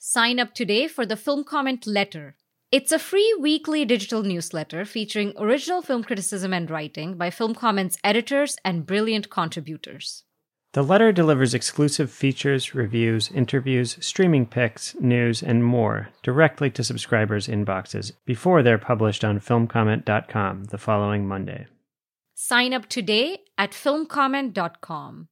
Sign up today for the Film Comment Letter. It's a free weekly digital newsletter featuring original film criticism and writing by Film Comment's editors and brilliant contributors. The letter delivers exclusive features, reviews, interviews, streaming picks, news, and more directly to subscribers' inboxes before they're published on filmcomment.com the following Monday. Sign up today at filmcomment.com.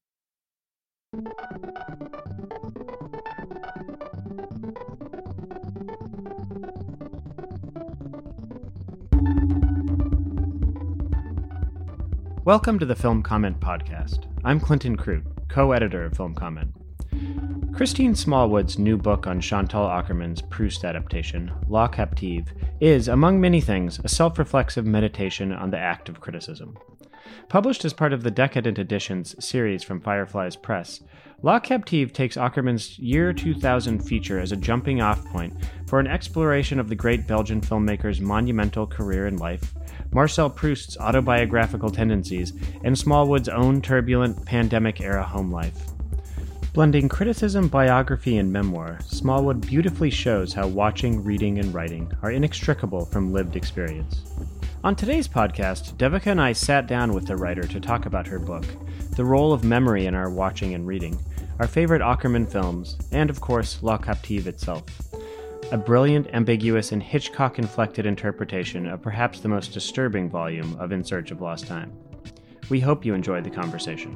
Welcome to the Film Comment Podcast. I'm Clinton Krute, co-editor of Film Comment. Christine Smallwood's new book on Chantal Akerman's Proust adaptation, La Captive, is, among many things, a self-reflexive meditation on the act of criticism. Published as part of the Decadent Editions series from Fireflies Press, La Captive takes Akerman's year 2000 feature as a jumping-off point for an exploration of the great Belgian filmmaker's monumental career and life, Marcel Proust's autobiographical tendencies, and Smallwood's own turbulent pandemic-era home life. Blending criticism, biography, and memoir, Smallwood beautifully shows how watching, reading, and writing are inextricable from lived experience. On today's podcast, Devika and I sat down with the writer to talk about her book, the role of memory in our watching and reading, our favorite Akerman films, and of course, La Captive itself. A brilliant, ambiguous, and Hitchcock-inflected interpretation of perhaps the most disturbing volume of In Search of Lost Time. We hope you enjoyed the conversation.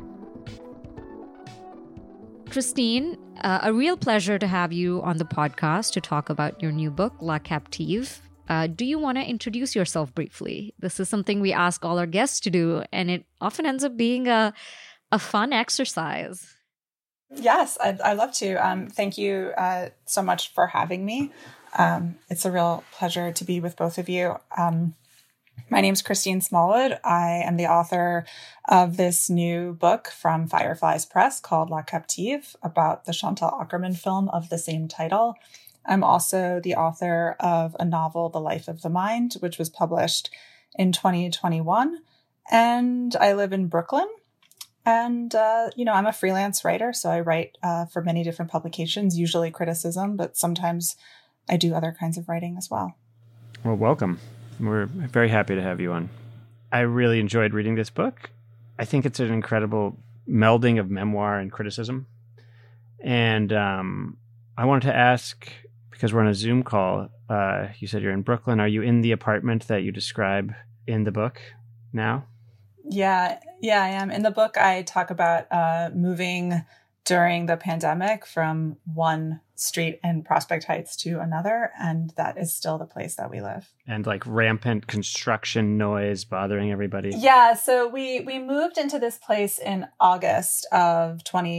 Christine, a real pleasure to have you on the podcast to talk about your new book, La Captive. Do you want to introduce yourself briefly? This is something we ask all our guests to do, and it often ends up being a fun exercise. Yes, I'd love to. Thank you so much for having me. It's a real pleasure to be with both of you. My name is Christine Smallwood. I am the author of this new book from Fireflies Press called La Captive, about the Chantal Akerman film of the same title. I'm also the author of a novel, The Life of the Mind, which was published in 2021. And I live in Brooklyn. And, I'm a freelance writer, so I write for many different publications, usually criticism, but sometimes I do other kinds of writing as well. Well, welcome. We're very happy to have you on. I really enjoyed reading this book. I think it's an incredible melding of memoir and criticism. And I wanted to ask, because we're on a Zoom call, you said you're in Brooklyn. Are you in the apartment that you describe in the book now? Yeah, I am. In the book, I talk about moving during the pandemic from one street in Prospect Heights to another, and that is still the place that we live. And like rampant construction noise bothering everybody. Yeah, so we moved into this place in August of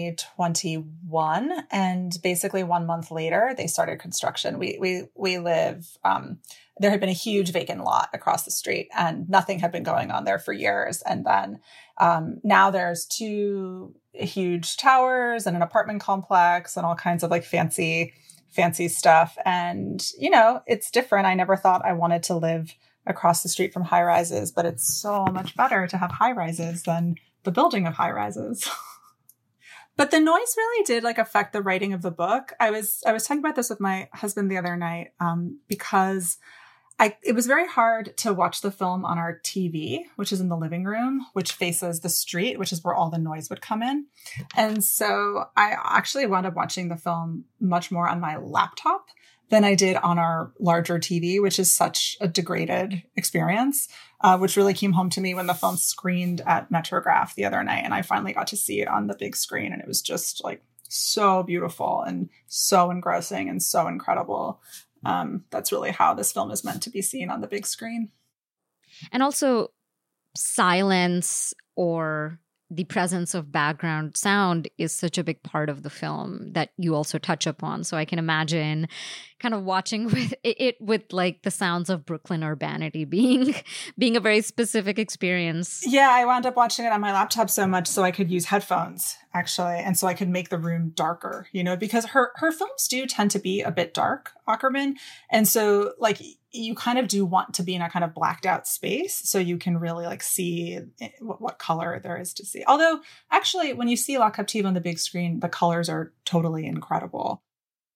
2021, and basically 1 month later, they started construction. We live... There had been a huge vacant lot across the street and nothing had been going on there for years. And then now there's two huge towers and an apartment complex and all kinds of like fancy stuff. And, it's different. I never thought I wanted to live across the street from high rises, but it's so much better to have high rises than the building of high rises. But the noise really did affect the writing of the book. I was talking about this with my husband the other night because it was very hard to watch the film on our TV, which is in the living room, which faces the street, which is where all the noise would come in. And so I actually wound up watching the film much more on my laptop than I did on our larger TV, which is such a degraded experience, which really came home to me when the film screened at Metrograph the other night. And I finally got to see it on the big screen. And it was just so beautiful and so engrossing and so incredible. That's really how this film is meant to be seen on the big screen. And also silence or the presence of background sound is such a big part of the film that you also touch upon. So I can imagine kind of watching with like the sounds of Brooklyn urbanity being a very specific experience. Yeah, I wound up watching it on my laptop so much so I could use headphones, actually. And so I could make the room darker, because her films do tend to be a bit dark, Akerman. And so you kind of do want to be in a kind of blacked out space so you can really see what color there is to see. Although actually when you see La Captive on the big screen, the colors are totally incredible.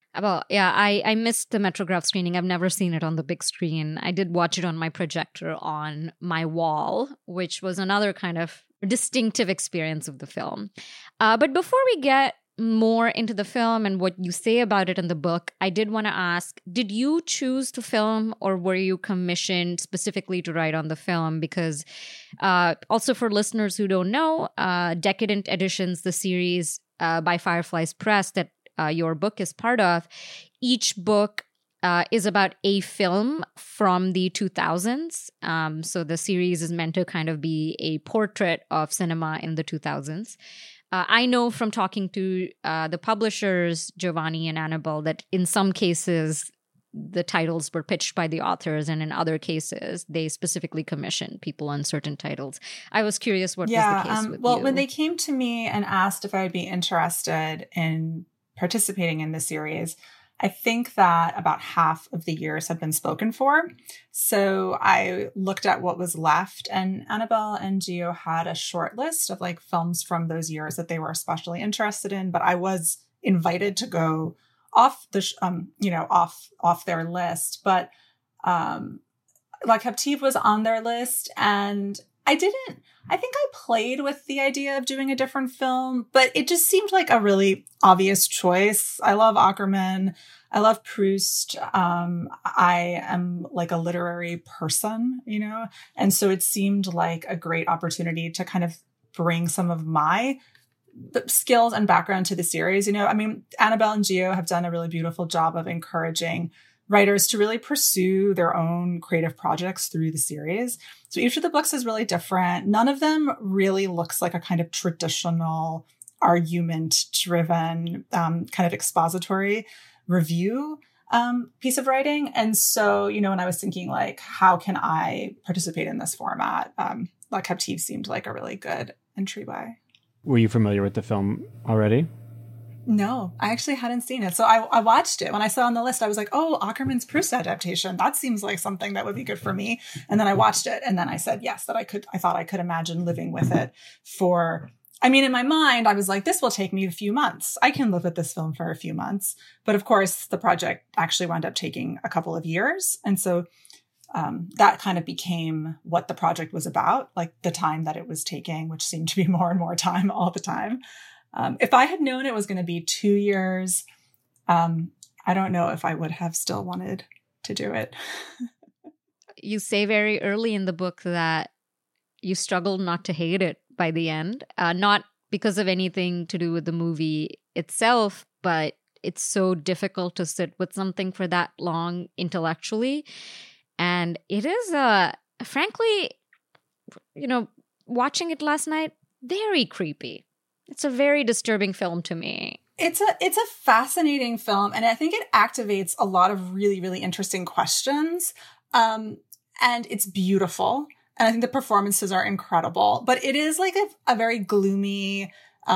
Well, yeah, I missed the Metrograph screening. I've never seen it on the big screen. I did watch it on my projector on my wall, which was another kind of distinctive experience of the film. But before we get more into the film and what you say about it in the book, I did want to ask, did you choose to film or were you commissioned specifically to write on the film? Because also for listeners who don't know, Decadent Editions, the series by Fireflies Press that your book is part of, each book is about a film from the 2000s. So the series is meant to kind of be a portrait of cinema in the 2000s. I know from talking to the publishers, Giovanni and Annabelle, that in some cases the titles were pitched by the authors, and in other cases they specifically commissioned people on certain titles. I was curious what was the case with you. When they came to me and asked if I would be interested in participating in the series, I think that about half of the years had been spoken for. So I looked at what was left, and Annabelle and Gio had a short list of like films from those years that they were especially interested in. But I was invited to go off the, off their list. But La Captive was on their list, and I think I played with the idea of doing a different film, but it just seemed like a really obvious choice. I love Akerman. I love Proust. I am like a literary person, and so it seemed like a great opportunity to kind of bring some of my skills and background to the series. I mean, Annabelle and Gio have done a really beautiful job of encouraging writers to really pursue their own creative projects through the series. So each of the books is really different. None of them really looks like a kind of traditional argument-driven kind of expository review piece of writing. And so, when I was thinking like, how can I participate in this format? La Captive seemed like a really good entryway. Were you familiar with the film already? No, I actually hadn't seen it. So I watched it. When I saw on the list, I was like, oh, Akerman's Proust adaptation. That seems like something that would be good for me. And then I watched it. And then I said, yes, I thought I could imagine living with it in my mind, I was like, this will take me a few months. I can live with this film for a few months. But of course, the project actually wound up taking a couple of years. And so that kind of became what the project was about, like the time that it was taking, which seemed to be more and more time all the time. If I had known it was going to be 2 years, I don't know if I would have still wanted to do it. You say very early in the book that you struggled not to hate it by the end, not because of anything to do with the movie itself, but it's so difficult to sit with something for that long intellectually. And it is, frankly, watching it last night, very creepy. It's a very disturbing film to me. It's a fascinating film, and I think it activates a lot of really, really interesting questions. And it's beautiful. And I think the performances are incredible. But it is like a very gloomy,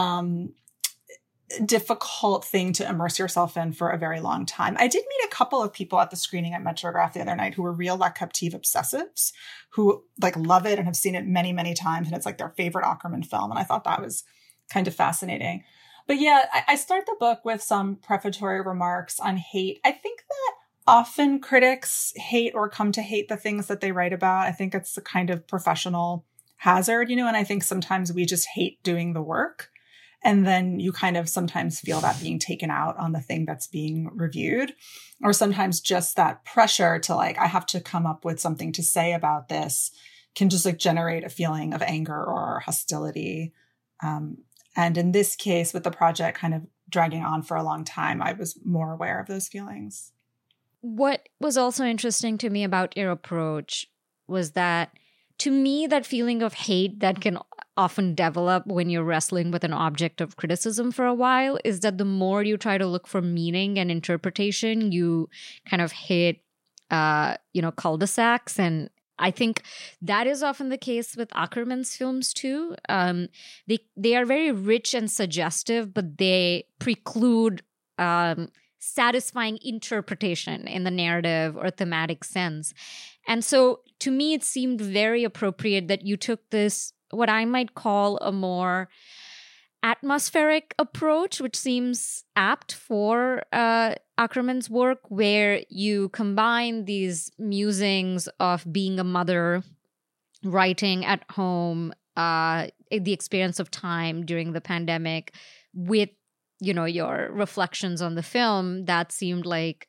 difficult thing to immerse yourself in for a very long time. I did meet a couple of people at the screening at Metrograph the other night who were real La Captive obsessives, who like love it and have seen it many, many times. And it's like their favorite Akerman film. And I thought that was kind of fascinating. But yeah, I start the book with some prefatory remarks on hate. I think that often critics hate or come to hate the things that they write about. I think it's a kind of professional hazard, and I think sometimes we just hate doing the work. And then you kind of sometimes feel that being taken out on the thing that's being reviewed, or sometimes just that pressure to like, I have to come up with something to say about this can just like generate a feeling of anger or hostility. And in this case, with the project kind of dragging on for a long time, I was more aware of those feelings. What was also interesting to me about your approach was that, to me, that feeling of hate that can often develop when you're wrestling with an object of criticism for a while is that the more you try to look for meaning and interpretation, you kind of hit, cul-de-sacs. And I think that is often the case with Akerman's films too. They are very rich and suggestive, but they preclude satisfying interpretation in the narrative or thematic sense. And so to me, it seemed very appropriate that you took this, what I might call a more atmospheric approach, which seems apt for Akerman's work, where you combine these musings of being a mother, writing at home, the experience of time during the pandemic, with, your reflections on the film. That seemed like,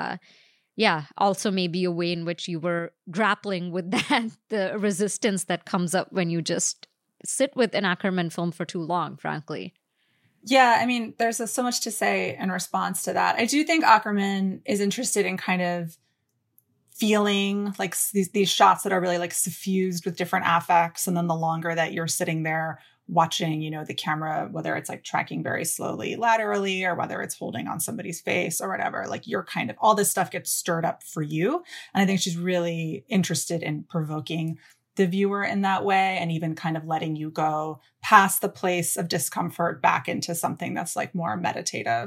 also maybe a way in which you were grappling with that, the resistance that comes up when you just sit with an Akerman film for too long, frankly. Yeah, I mean, there's so much to say in response to that. I do think Akerman is interested in kind of feeling like these shots that are really like suffused with different affects. And then the longer that you're sitting there watching, the camera, whether it's like tracking very slowly laterally or whether it's holding on somebody's face or whatever, like you're kind of, all this stuff gets stirred up for you. And I think she's really interested in provoking the viewer in that way, and even kind of letting you go past the place of discomfort back into something that's like more meditative.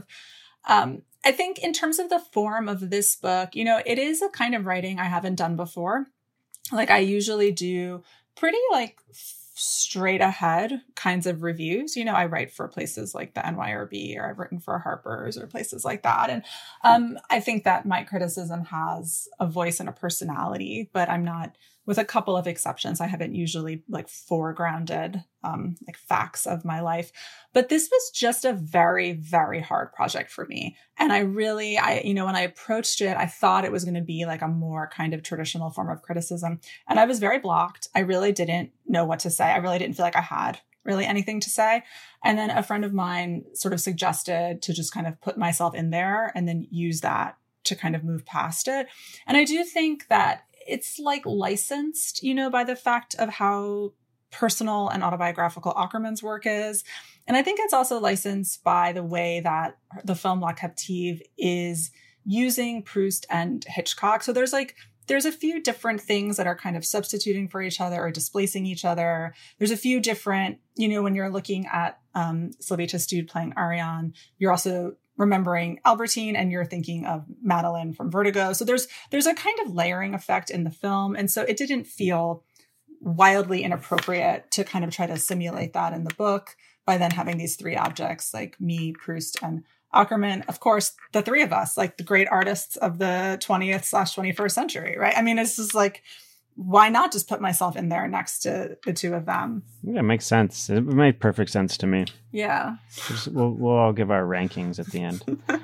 I think in terms of the form of this book, it is a kind of writing I haven't done before. Like I usually do pretty like straight ahead kinds of reviews. I write for places like the NYRB, or I've written for Harper's or places like that. And I think that my criticism has a voice and a personality, but I'm not, with a couple of exceptions, I haven't usually like foregrounded like facts of my life. But this was just a very, very hard project for me. And I when I approached it, I thought it was going to be like a more kind of traditional form of criticism. And I was very blocked. I really didn't know what to say. I really didn't feel like I had really anything to say. And then a friend of mine sort of suggested to just kind of put myself in there and then use that to kind of move past it. And I do think that it's like licensed, by the fact of how personal and autobiographical Akerman's work is. And I think it's also licensed by the way that the film La Captive is using Proust and Hitchcock. So there's a few different things that are kind of substituting for each other or displacing each other. There's a few different, when you're looking at Sylvie Testude playing Ariane, you're also remembering Albertine and you're thinking of Madeline from Vertigo. So there's a kind of layering effect in the film. And so it didn't feel wildly inappropriate to kind of try to simulate that in the book by then having these three objects like me, Proust, and Akerman. Of course, the three of us, like the great artists of the 20th/21st century, right? I mean, it's just like, why not just put myself in there next to the two of them? Yeah, it makes sense. It made perfect sense to me. Yeah. We'll all give our rankings at the end.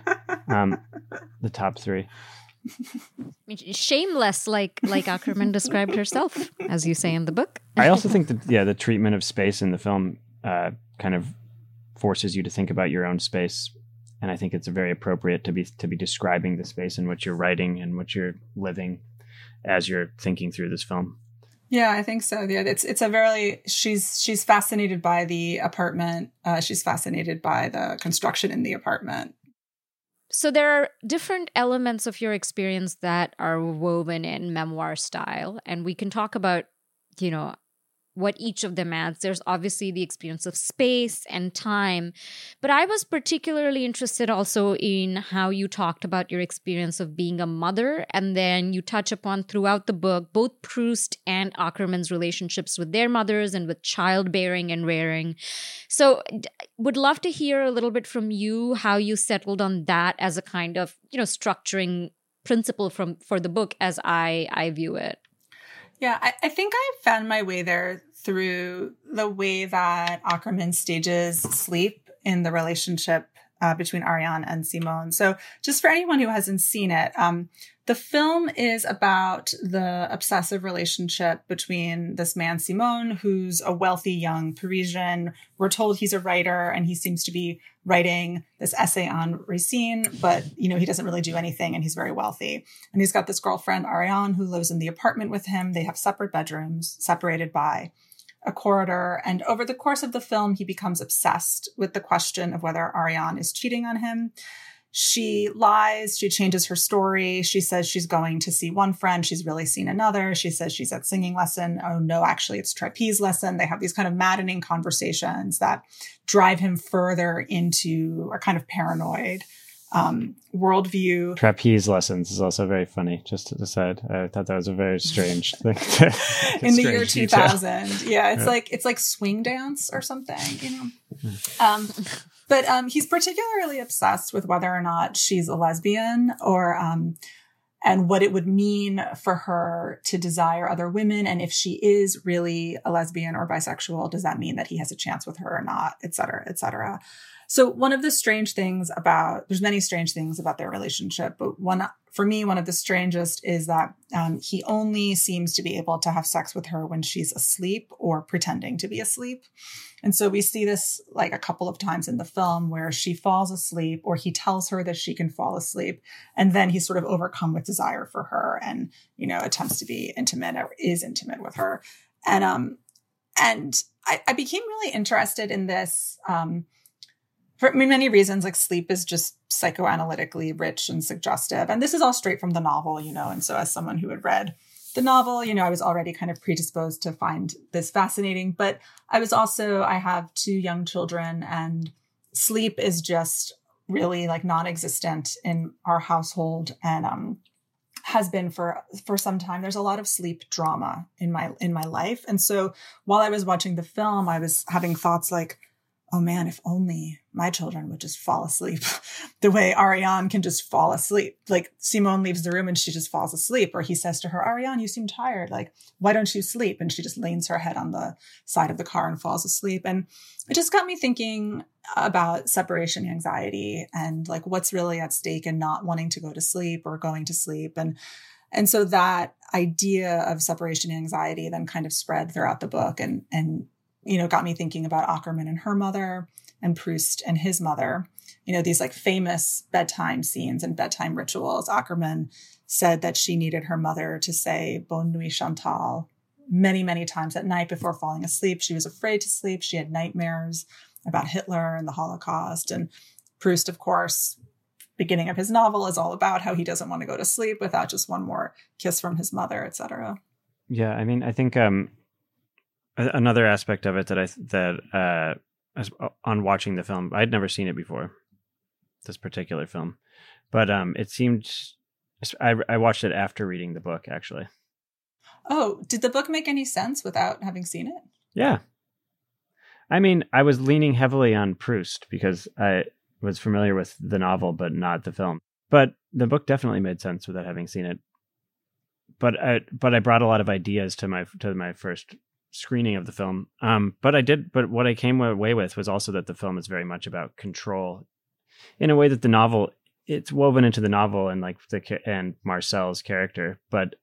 The top three. Shameless, like Akerman described herself, as you say in the book. I also think that, the treatment of space in the film kind of forces you to think about your own space. And I think it's very appropriate to be describing the space in which you're writing and which you're living as you're thinking through this film. Yeah, I think so. Yeah, it's a very, she's fascinated by the apartment. She's fascinated by the construction in the apartment. So there are different elements of your experience that are woven in memoir style, and we can talk about, what each of them adds. There's obviously the experience of space and time, but I was particularly interested also in how you talked about your experience of being a mother, and then you touch upon throughout the book both Proust and Akerman's relationships with their mothers and with childbearing and rearing. So would love to hear a little bit from you how you settled on that as a kind of, structuring principle for the book as I view it. Yeah, I think I found my way there through the way that Akerman stages sleep in the relationship between Ariane and Simone. So just for anyone who hasn't seen it, the film is about the obsessive relationship between this man, Simone, who's a wealthy young Parisian. We're told he's a writer and he seems to be writing this essay on Racine, but, he doesn't really do anything and he's very wealthy. And he's got this girlfriend, Ariane, who lives in the apartment with him. They have separate bedrooms, separated by a corridor. And over the course of the film, he becomes obsessed with the question of whether Ariane is cheating on him. She lies. She changes her story. She says she's going to see one friend. She's really seen another. She says she's at singing lesson. Oh, no, actually, it's trapeze lesson. They have these kind of maddening conversations that drive him further into a kind of paranoid worldview. Trapeze lessons is also very funny, just to decide. I thought that was a very strange thing. In the year 2000. Yeah, it's like swing dance or something, But he's particularly obsessed with whether or not she's a lesbian or and what it would mean for her to desire other women. And if she is really a lesbian or bisexual, does that mean that he has a chance with her or not, et cetera, et cetera. So one of the strange things there's many strange things about their relationship, but one of the strangest is that he only seems to be able to have sex with her when she's asleep or pretending to be asleep. And so we see this like a couple of times in the film where she falls asleep or he tells her that she can fall asleep. And then he's sort of overcome with desire for her and, attempts to be intimate or is intimate with her. And I became really interested in this, for many reasons. Like sleep is just psychoanalytically rich and suggestive. And this is all straight from the novel, and so as someone who had read the novel, I was already kind of predisposed to find this fascinating, but I have 2 young children and sleep is just really like non-existent in our household and has been for some time. There's a lot of sleep drama in my life. And so while I was watching the film, I was having thoughts like, oh man, if only my children would just fall asleep the way Ariane can just fall asleep. Like Simone leaves the room and she just falls asleep. Or he says to her, Ariane, you seem tired. Like, why don't you sleep? And she just leans her head on the side of the car and falls asleep. And it just got me thinking about separation anxiety and like what's really at stake in not wanting to go to sleep or going to sleep. And so that idea of separation anxiety then kind of spread throughout the book and got me thinking about Akerman and her mother and Proust and his mother, these like famous bedtime scenes and bedtime rituals. Akerman said that she needed her mother to say Bonne nuit, Chantal many, many times at night before falling asleep. She was afraid to sleep. She had nightmares about Hitler and the Holocaust. And Proust, of course, beginning of his novel is all about how he doesn't want to go to sleep without just one more kiss from his mother, et cetera. Yeah, I mean, I think another aspect of it that on watching the film, I'd never seen it before, this particular film, but it seemed I watched it after reading the book, actually. Oh, did the book make any sense without having seen it? Yeah. I mean, I was leaning heavily on Proust because I was familiar with the novel, but not the film. But the book definitely made sense without having seen it. But I brought a lot of ideas to my first screening of the film. But what I came away with was also that the film is very much about control in a way that the novel, it's woven into the novel and like and Marcel's character. But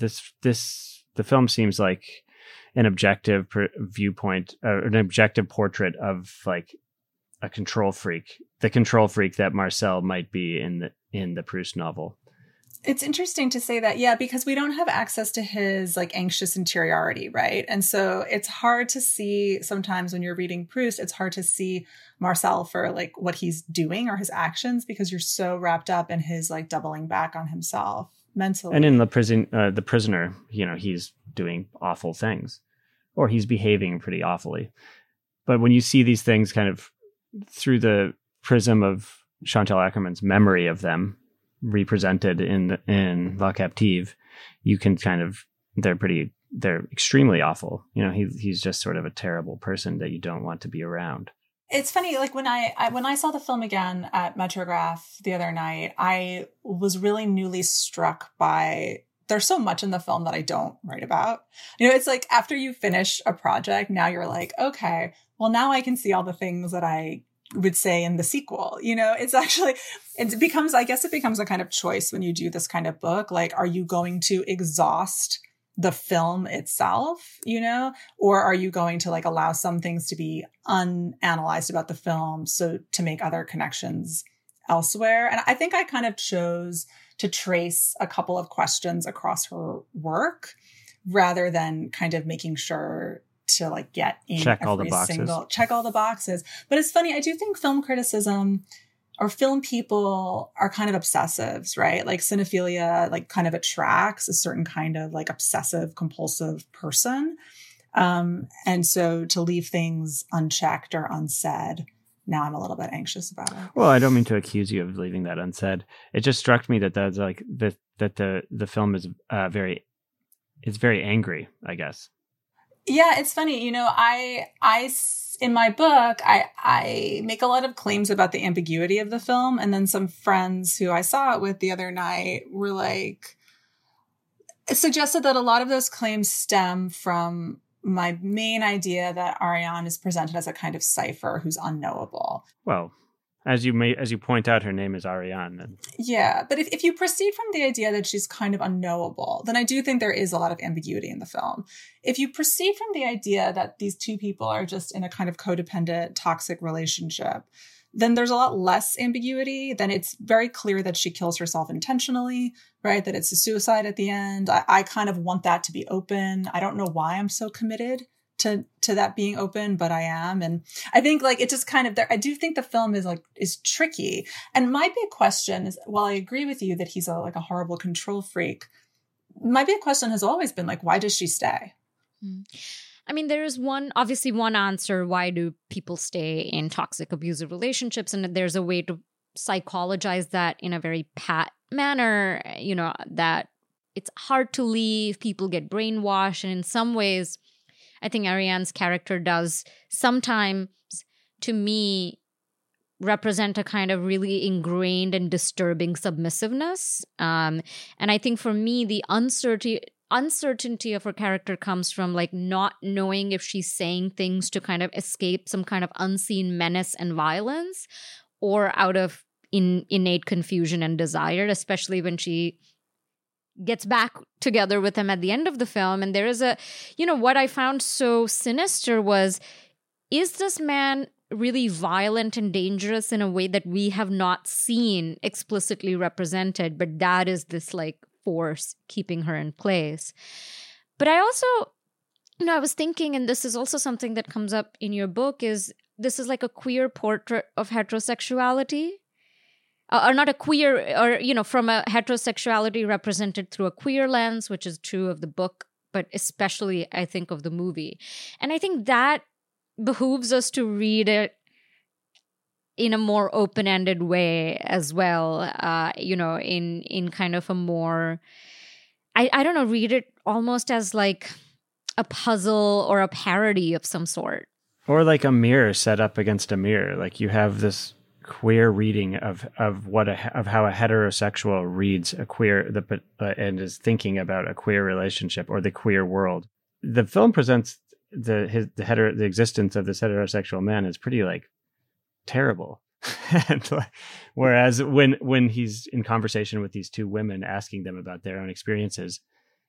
the film seems like an objective viewpoint, an objective portrait of like a control freak, the control freak that Marcel might be in the Proust novel. It's interesting to say that, yeah, because we don't have access to his like anxious interiority, right? And so it's hard to see sometimes when you're reading Proust, it's hard to see Marcel for like what he's doing or his actions because you're so wrapped up in his like doubling back on himself mentally. And in the prisoner, he's doing awful things or he's behaving pretty awfully. But when you see these things kind of through the prism of Chantal Akerman's memory of them, represented in La Captive, you can kind of they're extremely awful. He's just sort of a terrible person that you don't want to be around. It's funny, like when I saw the film again at Metrograph the other night, I was really newly struck by there's so much in the film that I don't write about. It's like after you finish a project, now you're like, okay, well now I can see all the things that I would say in the sequel. It becomes a kind of choice when you do this kind of book. Like, are you going to exhaust the film itself, or are you going to like allow some things to be unanalyzed about the film so to make other connections elsewhere? And I think I kind of chose to trace a couple of questions across her work rather than kind of making sure to like get in check all the boxes. But it's funny, I do think film criticism or film people are kind of obsessives, right? Like cinephilia like kind of attracts a certain kind of like obsessive compulsive person. And so to leave things unchecked or unsaid, now I'm a little bit anxious about it. Well, I don't mean to accuse you of leaving that unsaid. It just struck me that that's like that the film is very angry, I guess. Yeah, it's funny. In my book, I make a lot of claims about the ambiguity of the film. And then some friends who I saw it with the other night were like, it suggested that a lot of those claims stem from my main idea that Ariane is presented as a kind of cipher who's unknowable. Well, as you point out, her name is Ariane. And... Yeah, but if you proceed from the idea that she's kind of unknowable, then I do think there is a lot of ambiguity in the film. If you proceed from the idea that these two people are just in a kind of codependent, toxic relationship, then there's a lot less ambiguity. Then it's very clear that she kills herself intentionally, right? That it's a suicide at the end. I kind of want that to be open. I don't know why I'm so committed to that being open, but I am. And I think like it just kind of there. I do think the film is tricky. And my big question is, while I agree with you that he's a horrible control freak, my big question has always been like, why does she stay? I mean, there is one answer. Why do people stay in toxic, abusive relationships? And there's a way to psychologize that in a very pat manner, that it's hard to leave. People get brainwashed. And in some ways, I think Ariane's character does sometimes, to me, represent a kind of really ingrained and disturbing submissiveness. And I think for me, the uncertainty of her character comes from like not knowing if she's saying things to kind of escape some kind of unseen menace and violence, or out of innate confusion and desire, especially when she gets back together with him at the end of the film. And there is what I found so sinister was, is this man really violent and dangerous in a way that we have not seen explicitly represented, but that is this like force keeping her in place. But I also, I was thinking, and this is also something that comes up in your book, is this is like a queer portrait of heterosexuality. Or not a queer, or, from a heterosexuality represented through a queer lens, which is true of the book, but especially, I think, of the movie. And I think that behooves us to read it in a more open-ended way as well, in kind of a more, I don't know, read it almost as like a puzzle or a parody of some sort. Or like a mirror set up against a mirror. Like you have this queer reading of how a heterosexual reads a queer and is thinking about a queer relationship or the queer world. The film presents the existence of this heterosexual man as pretty like terrible. And whereas when he's in conversation with these two women, asking them about their own experiences,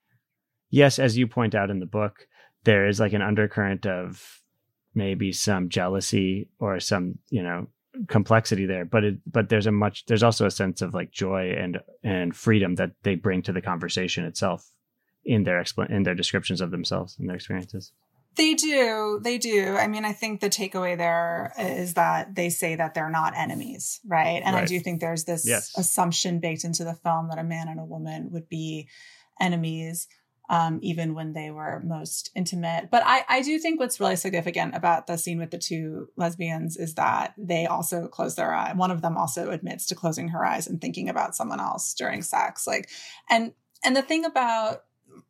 yes, as you point out in the book, there is like an undercurrent of maybe some jealousy or some complexity there, but there's also a sense of like joy and freedom that they bring to the conversation itself in their descriptions of themselves and their experiences. They do. I mean, I think the takeaway there is that they say that they're not enemies, right? And right. I do think there's this assumption baked into the film that a man and a woman would be enemies, even when they were most intimate. But I do think what's really significant about the scene with the two lesbians is that they also close their eye. One of them also admits to closing her eyes and thinking about someone else during sex. And the thing about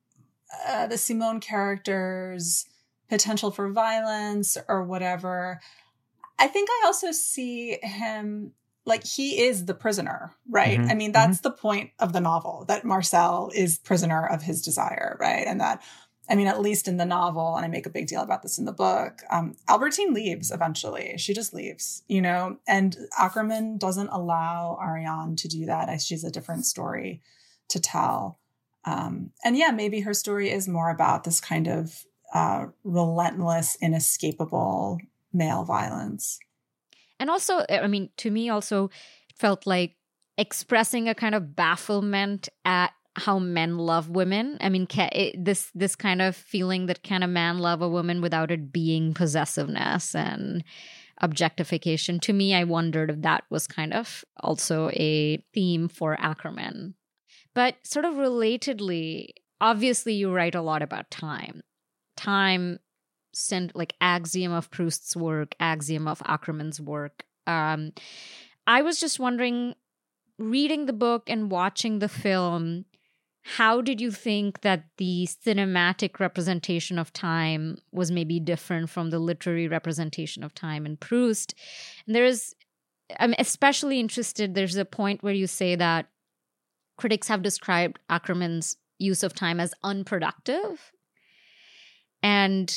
the Simone character's potential for violence or whatever, I think I also see him like he is the prisoner, right? Mm-hmm. I mean, that's the point of the novel, that Marcel is prisoner of his desire, right? And that, I mean, at least in the novel, and I make a big deal about this in the book, Albertine leaves eventually. She just leaves, and Akerman doesn't allow Ariane to do that. She's a different story to tell. And yeah, maybe her story is more about this kind of relentless, inescapable male violence. And also, I mean, to me also, it felt like expressing a kind of bafflement at how men love women. I mean, this kind of feeling that can a man love a woman without it being possessiveness and objectification. To me, I wondered if that was kind of also a theme for Akerman. But sort of relatedly, obviously you write a lot about time. Time, like axiom of Proust's work, axiom of Akerman's work. I was just wondering, reading the book and watching the film, how did you think that the cinematic representation of time was maybe different from the literary representation of time in Proust? And I'm especially interested, there's a point where you say that critics have described Akerman's use of time as unproductive. And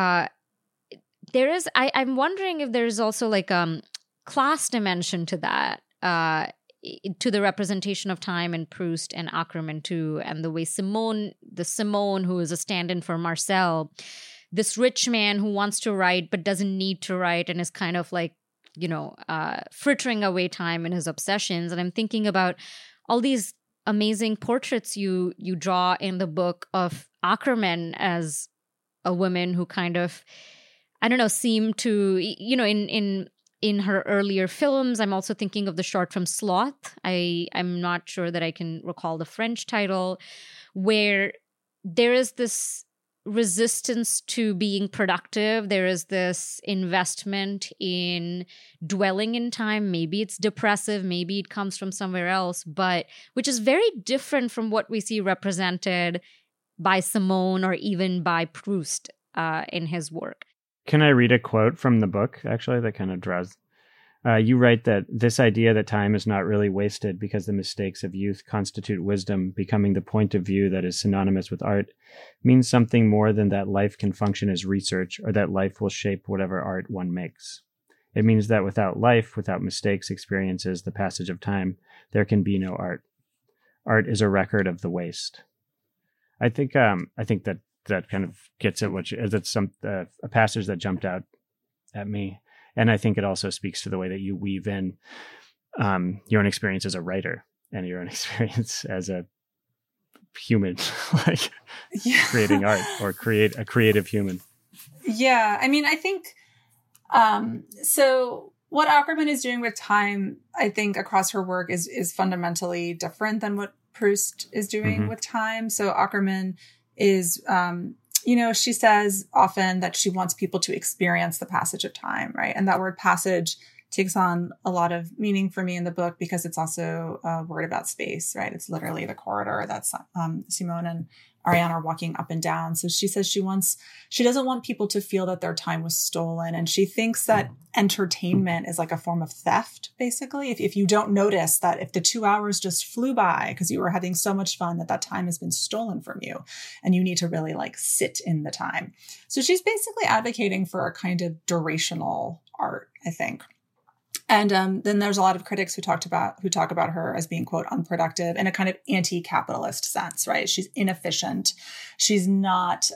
I'm wondering if there's also like class dimension to that, to the representation of time in Proust and Akerman too, and the way Simone, who is a stand-in for Marcel, this rich man who wants to write but doesn't need to write and is kind of like, frittering away time in his obsessions. And I'm thinking about all these amazing portraits you draw in the book of Akerman as a woman who kind of, I don't know, seem to, in her earlier films. I'm also thinking of the short film Sloth. I'm not sure that I can recall the French title, where there is this resistance to being productive. There is this investment in dwelling in time. Maybe it's depressive, maybe it comes from somewhere else, but which is very different from what we see represented by Simone or even by Proust in his work. Can I read a quote from the book, actually, that kind of draws... you write that this idea that time is not really wasted because the mistakes of youth constitute wisdom, becoming the point of view that is synonymous with art, means something more than that life can function as research or that life will shape whatever art one makes. It means that without life, without mistakes, experiences, the passage of time, there can be no art. Art is a record of the waste. I think that kind of gets at that's a passage that jumped out at me. And I think it also speaks to the way that you weave in your own experience as a writer and your own experience as a human, like creating art or create a creative human. Yeah. I mean, I think, so what Akerman is doing with time, I think across her work is fundamentally different than what Proust is doing with time. So Akerman is, she says often that she wants people to experience the passage of time, right? And that word passage takes on a lot of meaning for me in the book because it's also a word about space, right? It's literally the corridor that Simone and Ariane are walking up and down. So she says she doesn't want people to feel that their time was stolen. And she thinks that entertainment is like a form of theft, basically. If you don't notice that if the 2 hours just flew by because you were having so much fun, that time has been stolen from you and you need to really like sit in the time. So she's basically advocating for a kind of durational art, I think. And then there's a lot of critics who talk about her as being, quote, unproductive in a kind of anti-capitalist sense, right? She's inefficient. She's not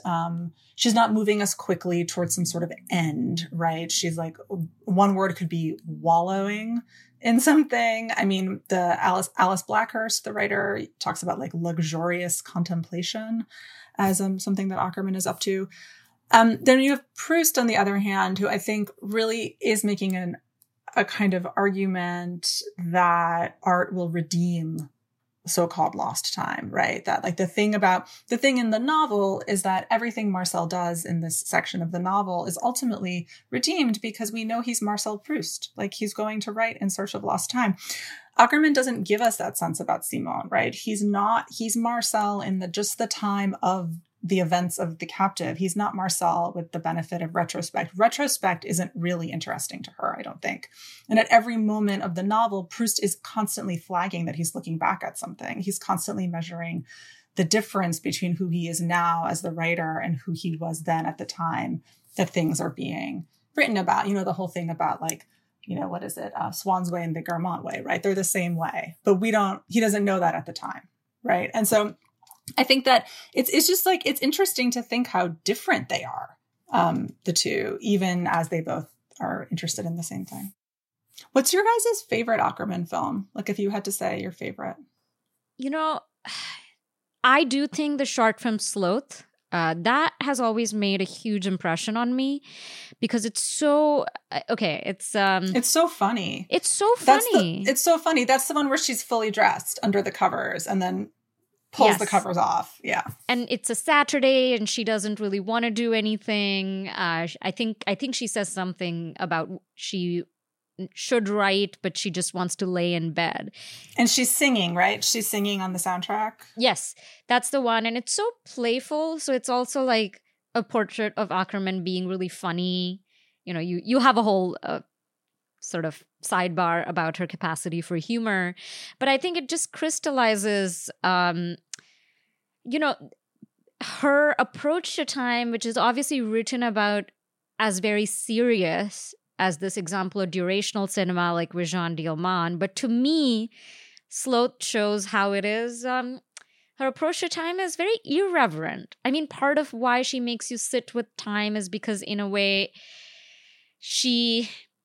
moving us quickly towards some sort of end, right? She's like, one word could be wallowing in something. I mean, the Alice Blackhurst, the writer, talks about like luxurious contemplation as something that Akerman is up to. Then you have Proust, on the other hand, who I think really is making a kind of argument that art will redeem so-called lost time, right? That like the thing in the novel is that everything Marcel does in this section of the novel is ultimately redeemed because we know he's Marcel Proust, like he's going to write in search of lost time. Akerman doesn't give us that sense about Simone, right? He's Marcel in just the time of the events of The Captive. He's not Marcel with the benefit of retrospect. Retrospect isn't really interesting to her, I don't think. And at every moment of the novel, Proust is constantly flagging that he's looking back at something. He's constantly measuring the difference between who he is now as the writer and who he was then at the time that things are being written about. You know, the whole thing about like, what is it? Swann's Way and the Guermantes Way, right? They're the same way, but he doesn't know that at the time, right? And so I think that it's just like, it's interesting to think how different they are, the two, even as they both are interested in the same thing. What's your guys' favorite Akerman film? Like if you had to say your favorite. I do think the short film Sloth, that has always made a huge impression on me because it's so, it's so funny. It's so funny. It's so funny. That's the one where she's fully dressed under the covers and then pulls the covers off. Yeah. And it's a Saturday and she doesn't really want to do anything. I think she says something about she should write, but she just wants to lay in bed. And she's singing, right? She's singing on the soundtrack. Yes, that's the one. And it's so playful. So it's also like a portrait of Ackerman being really funny. You know, you have a whole sort of sidebar about her capacity for humor. But I think it just crystallizes, you know, her approach to time, which is obviously written about as very serious as this example of durational cinema like with Jeanne Dielman. But to me, Sloth shows how it is. Her approach to time is very irreverent. I mean, part of why she makes you sit with time is because in a way she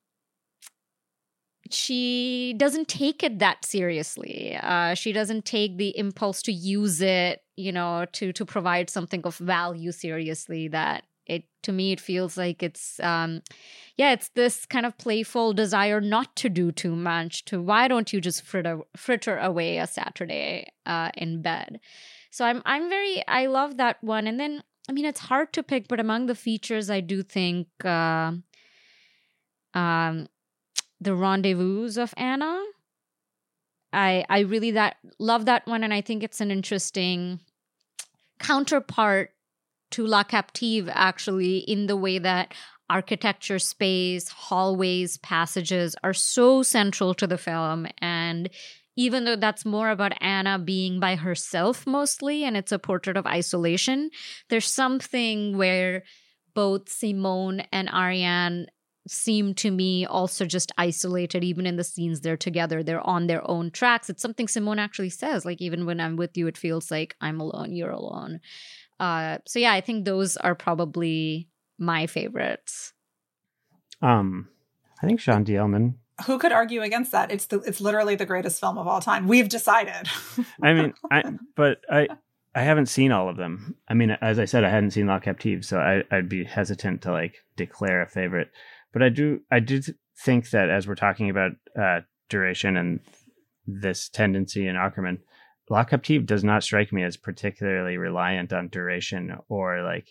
doesn't take it that seriously. She doesn't take the impulse to use it, you know, to provide something of value seriously. That to me, it feels like it's this kind of playful desire not to do too much. To why don't you just fritter away a Saturday in bed? So I love that one. And then, I mean, it's hard to pick, but among the features, I do think the Rendezvous of Anna. I really love that one, and I think it's an interesting counterpart to La Captive, actually, in the way that architecture, space, hallways, passages are so central to the film. And even though that's more about Anna being by herself mostly, and it's a portrait of isolation, there's something where both Simone and Ariane seem to me also just isolated. Even in the scenes they're together, they're on their own tracks. It's something Simone actually says, like, even when I'm with you, it feels like I'm alone, you're alone. So yeah, I think those are probably my favorites. I think Jeanne Dielman. Who could argue against that? It's literally the greatest film of all time. We've decided. I mean, I haven't seen all of them. I mean, as I said, I hadn't seen La Captive, so I'd be hesitant to like declare a favorite. But I do think that as we're talking about duration and this tendency in Ackerman, La Captive does not strike me as particularly reliant on duration or like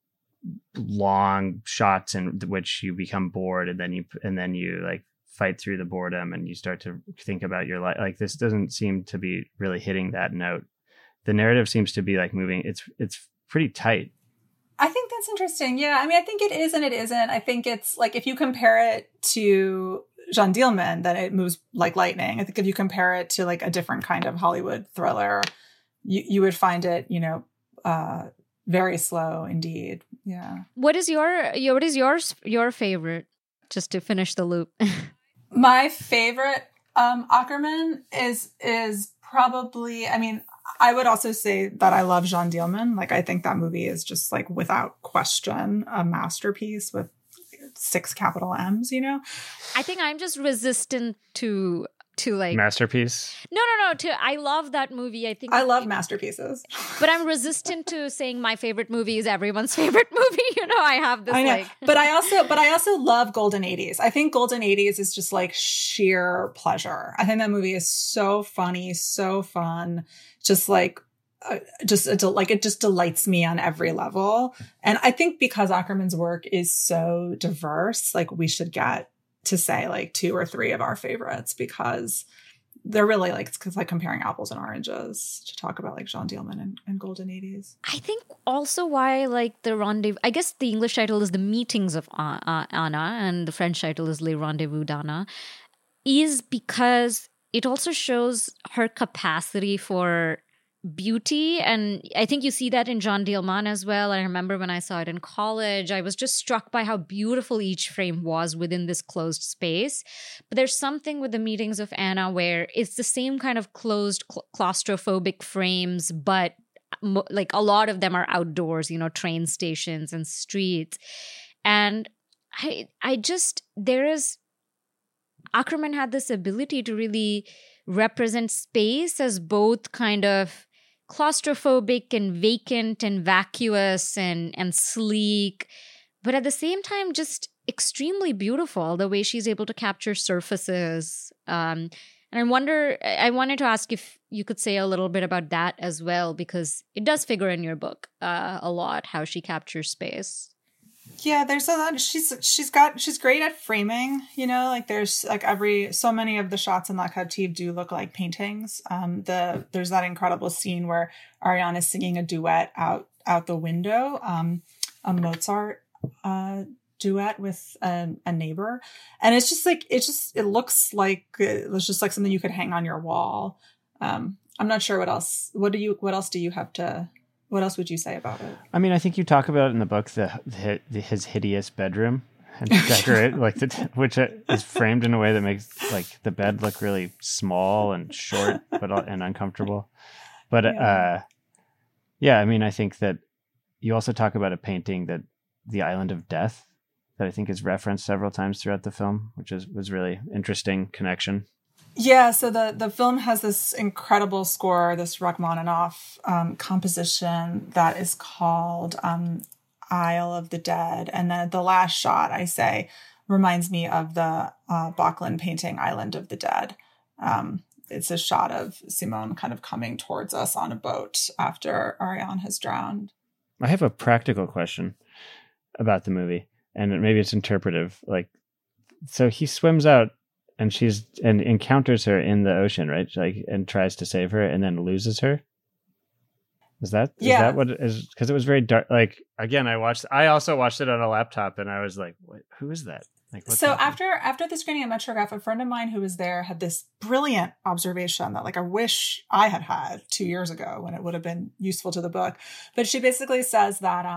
long shots in which you become bored and then you like fight through the boredom and you start to think about your life. Like, this doesn't seem to be really hitting that note. The narrative seems to be like moving. It's pretty tight. I think that's interesting. Yeah. I mean, I think it is and it isn't. I think it's like, if you compare it to Jeanne Dielman, then it moves like lightning. I think if you compare it to like a different kind of Hollywood thriller, you would find it, you know, very slow indeed. Yeah. What is your favorite? Just to finish the loop. My favorite Ackerman is probably, I mean, I would also say that I love Jeanne Dielman. Like, I think that movie is just like without question a masterpiece with 6 capital M's, you know? I think I'm just resistant to like masterpiece. No. I love that movie. I think I love masterpieces, but I'm resistant to saying my favorite movie is everyone's favorite movie. You know, I have this. I know. But I also love Golden 80s. I think Golden 80s is just like sheer pleasure. I think that movie is so funny, so fun. Just like, it just delights me on every level. And I think because Ackerman's work is so diverse, like, we should get to say like 2 or 3 of our favorites, because they're really like, it's like comparing apples and oranges to talk about like Jeanne Dielman and Golden 80s. I think also why like the Rendezvous, I guess the English title is The Meetings of Anna and the French title is Les Rendezvous d'Anna, is because it also shows her capacity for beauty. And I think you see that in Jeanne Dielman as well. I remember when I saw it in college, I was just struck by how beautiful each frame was within this closed space. But there's something with The Meetings of Anna where it's the same kind of closed claustrophobic frames, but like a lot of them are outdoors, you know, train stations and streets. And Ackerman had this ability to really represent space as both kind of claustrophobic and vacant and vacuous and sleek, but at the same time just extremely beautiful, the way she's able to capture surfaces. And I wanted to ask if you could say a little bit about that as well, because it does figure in your book a lot, how she captures space. Yeah, there's a lot. She's great at framing. Like there's like so many of the shots in La Captive do look like paintings. There's that incredible scene where Ariane is singing a duet out the window, a Mozart duet with a neighbor, and it looks like it's just like something you could hang on your wall. I'm not sure what else. What else would you say about it? I mean, I think you talk about it in the book, his hideous bedroom, and decorate which is framed in a way that makes like the bed look really small and short, and uncomfortable. But yeah, I mean, I think that you also talk about a painting that the Island of Death that I think is referenced several times throughout the film, which was really interesting connection. Yeah, so the film has this incredible score, this Rachmaninoff composition that is called Isle of the Dead. And then the last shot, I say, reminds me of the Böcklin painting Island of the Dead. It's a shot of Simone kind of coming towards us on a boat after Ariane has drowned. I have a practical question about the movie, and maybe it's interpretive. Like, so he swims out and encounters her in the ocean, right? Like, and tries to save her, and then loses her. Is that what it is? Because it was very dark. Like, again, I also watched it on a laptop, and I was like, who is that? Like, so after the screening at Metrograph, a friend of mine who was there had this brilliant observation that, like, I wish I had 2 years ago when it would have been useful to the book. But she basically said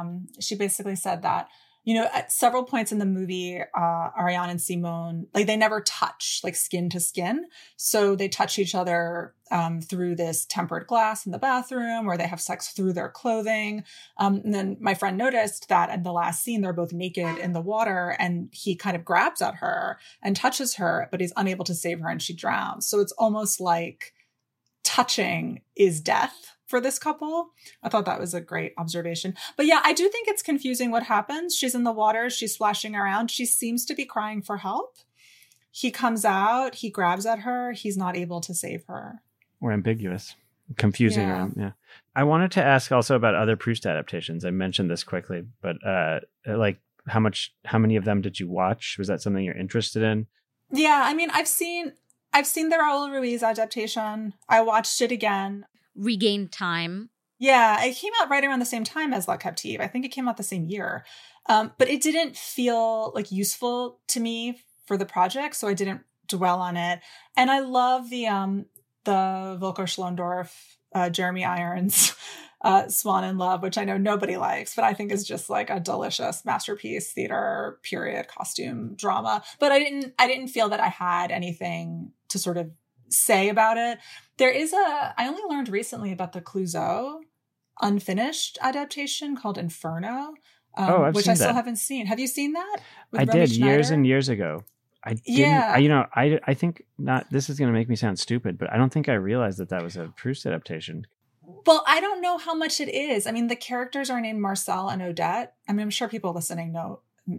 that, at several points in the movie, Ariane and Simone, like, they never touch, like, skin to skin. So they touch each other through this tempered glass in the bathroom, or they have sex through their clothing. And then my friend noticed that in the last scene, they're both naked in the water, and he kind of grabs at her and touches her, but he's unable to save her and she drowns. So it's almost like touching is death for this couple. I thought that was a great observation. But yeah, I do think it's confusing what happens. She's in the water. She's splashing around. She seems to be crying for help. He comes out. He grabs at her. He's not able to save her. Or ambiguous. Confusing. Yeah. I wanted to ask also about other Proust adaptations. I mentioned this quickly, but like how many of them did you watch? Was that something you're interested in? Yeah, I mean, I've seen the Raul Ruiz adaptation. I watched it again. Regain Time. Yeah, it came out right around the same time as La Captive. I think it came out the same year. But it didn't feel like useful to me for the project, so I didn't dwell on it. And I love the Volker Schlöndorff, Jeremy Irons, Swan in Love, which I know nobody likes, but I think is just like a delicious masterpiece, theater, period, costume, drama. But I didn't feel that I had anything to sort of say about it. I only learned recently about the Clouzot unfinished adaptation called Inferno, which I still haven't seen. Have you seen that? I did years and years ago. I didn't, yeah. I think not, this is going to make me sound stupid, but I don't think I realized that was a Proust adaptation. Well, I don't know how much it is. I mean, the characters are named Marcel and Odette. I mean, I'm sure people listening know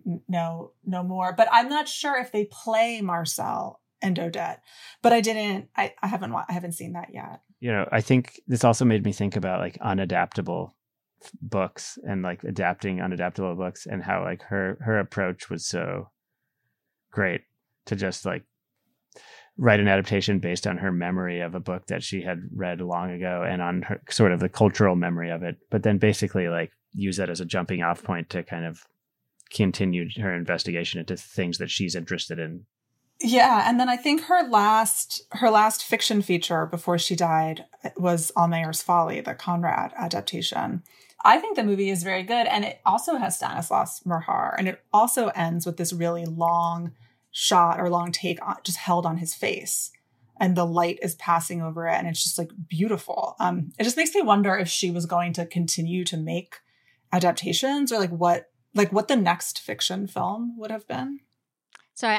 more, but I'm not sure if they play Marcel and Odette, but I haven't seen that yet. I think this also made me think about like unadaptable books and like adapting unadaptable books, and how like her approach was so great to just like write an adaptation based on her memory of a book that she had read long ago and on her sort of the cultural memory of it, but then basically like use that as a jumping off point to kind of continue her investigation into things that she's interested in. Yeah, and then I think her last fiction feature before she died was Almayer's Folly, the Conrad adaptation. I think the movie is very good, and it also has Stanislas Merhar, and it also ends with this really long shot or long take just held on his face, and the light is passing over it, and it's just like beautiful. It just makes me wonder if she was going to continue to make adaptations, or what the next fiction film would have been. Sorry,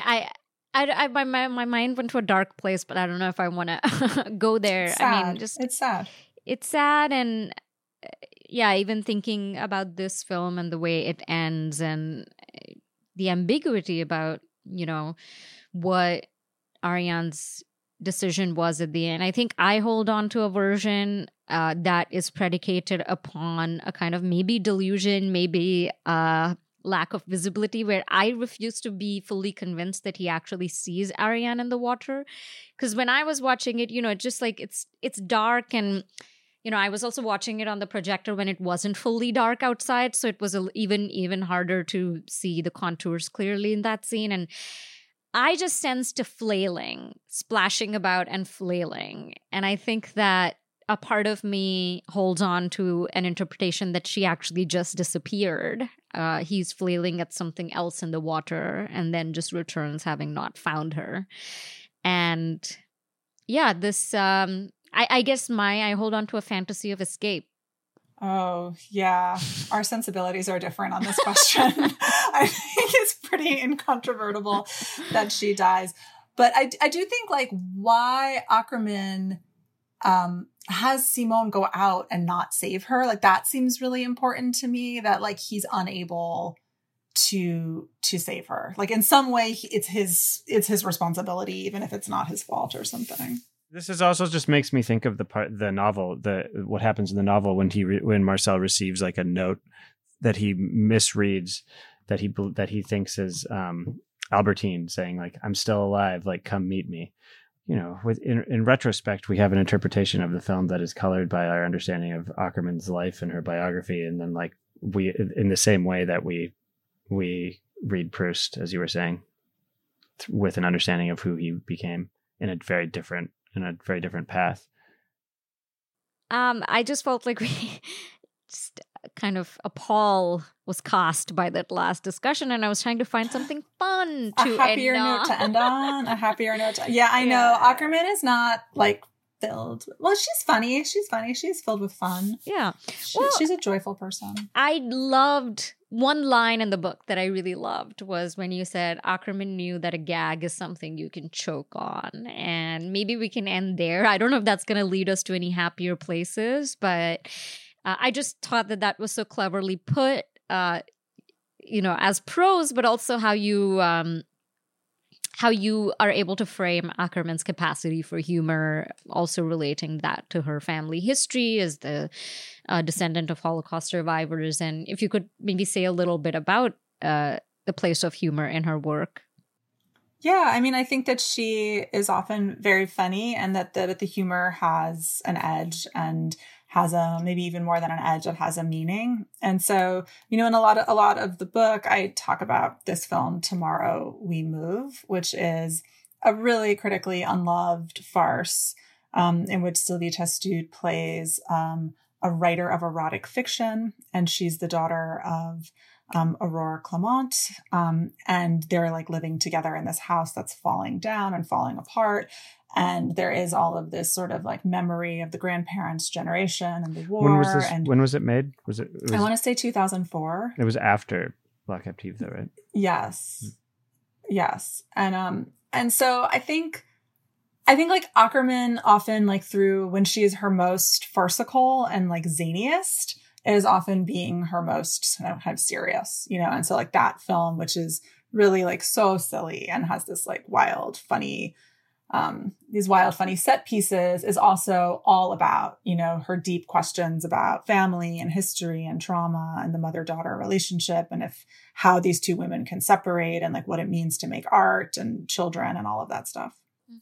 my mind went to a dark place, but I don't know if I want to go there. I mean, it's sad. It's sad, and yeah, even thinking about this film and the way it ends, and the ambiguity about what Ariane's decision was at the end. I think I hold on to a version that is predicated upon a kind of maybe delusion, maybe lack of visibility, where I refuse to be fully convinced that he actually sees Ariane in the water. Because when I was watching it, it's just like it's dark, and I was also watching it on the projector when it wasn't fully dark outside, so it was even harder to see the contours clearly in that scene. And I just sensed a flailing, splashing about and flailing. And I think that a part of me holds on to an interpretation that she actually just disappeared. He's flailing at something else in the water and then just returns having not found her. And yeah, this, I guess I hold on to a fantasy of escape. Oh, yeah. Our sensibilities are different on this question. I think it's pretty incontrovertible that she dies. But I do think, like, why Akerman has Simone go out and not save her, like, that seems really important to me, that, like, he's unable to save her. Like, in some way, it's his responsibility, even if it's not his fault or something. This is also just makes me think of the novel, what happens in the novel when Marcel receives like a note that he misreads, that he thinks is Albertine saying like, "I'm still alive, like come meet me." In retrospect, we have an interpretation of the film that is colored by our understanding of Akerman's life and her biography, and then like we, in the same way that we read Proust, as you were saying, with an understanding of who he became in a very different path. I just felt like we just kind of a pall was cast by that last discussion, and I was trying to find something fun to a happier note to end on. Yeah, I know. Akerman is not like filled. Well, she's funny. She's filled with fun. Yeah. She's a joyful person. I loved one line in the book that I really loved was when you said Akerman knew that a gag is something you can choke on. And maybe we can end there. I don't know if that's going to lead us to any happier places, but I just thought that was so cleverly put, as prose, but also how you are able to frame Akerman's capacity for humor, also relating that to her family history as the descendant of Holocaust survivors. And if you could maybe say a little bit about the place of humor in her work. Yeah, I mean, I think that she is often very funny, and that the humor has an edge and has maybe even more than an edge, it has a meaning. And so, in a lot of the book, I talk about this film, Tomorrow We Move, which is a really critically unloved farce in which Sylvie Testude plays a writer of erotic fiction, and she's the daughter of Aurore Clement, and they're like living together in this house that's falling down and falling apart. And there is all of this sort of like memory of the grandparents' generation and the war. When was it made? I want to say 2004. It was after La Captive, though, right? Yes. Yes. And so I think like Akerman often, like, through when she is her most farcical and like zaniest, is often being her most kind of serious, and so like that film, which is really like so silly and has this like wild, funny, these wild, funny set pieces, is also all about, her deep questions about family and history and trauma and the mother-daughter relationship, and how these two women can separate, and like what it means to make art and children and all of that stuff.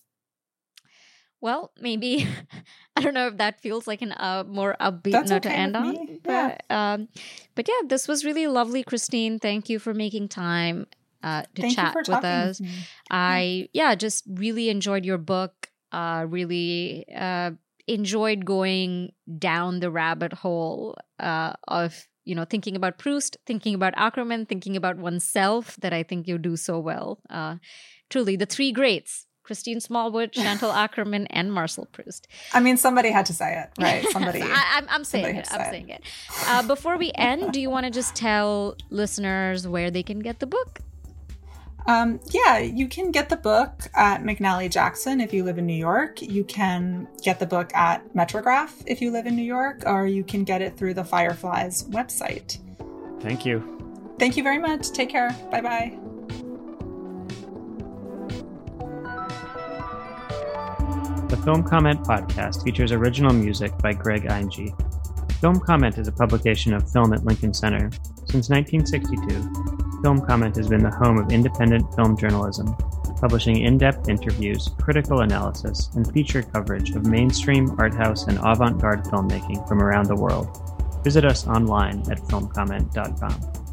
Well, maybe, I don't know if that feels like a more upbeat note to end on. Yeah. But yeah, this was really lovely, Christine. Thank you for making time to chat with us. I just really enjoyed your book. Really enjoyed going down the rabbit hole of, thinking about Proust, thinking about Akerman, thinking about oneself, that I think you do so well. Truly, the three greats. Christine Smallwood, Chantal Akerman, and Marcel Proust. I mean, somebody had to say it, right? Somebody. I'm saying it. Before we end, do you want to just tell listeners where they can get the book? You can get the book at McNally Jackson if you live in New York. You can get the book at Metrograph if you live in New York, or you can get it through the Fireflies website. Thank you. Thank you very much. Take care. Bye-bye. The Film Comment podcast features original music by Greg Einge. Film Comment is a publication of Film at Lincoln Center. Since 1962, Film Comment has been the home of independent film journalism, publishing in-depth interviews, critical analysis, and feature coverage of mainstream, art house, and avant-garde filmmaking from around the world. Visit us online at filmcomment.com.